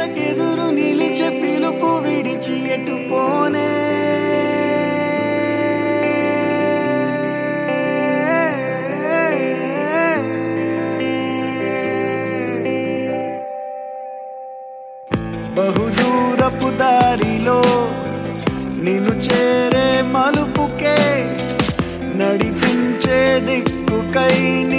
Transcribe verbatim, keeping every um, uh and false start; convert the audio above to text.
ఎదురు నిలిచే పిలుపు విడిచి ఎటు పోనే బహుదూరపు దారిలో నిన్ను చేరే మలుపుకే నడిపించే దిక్కుకై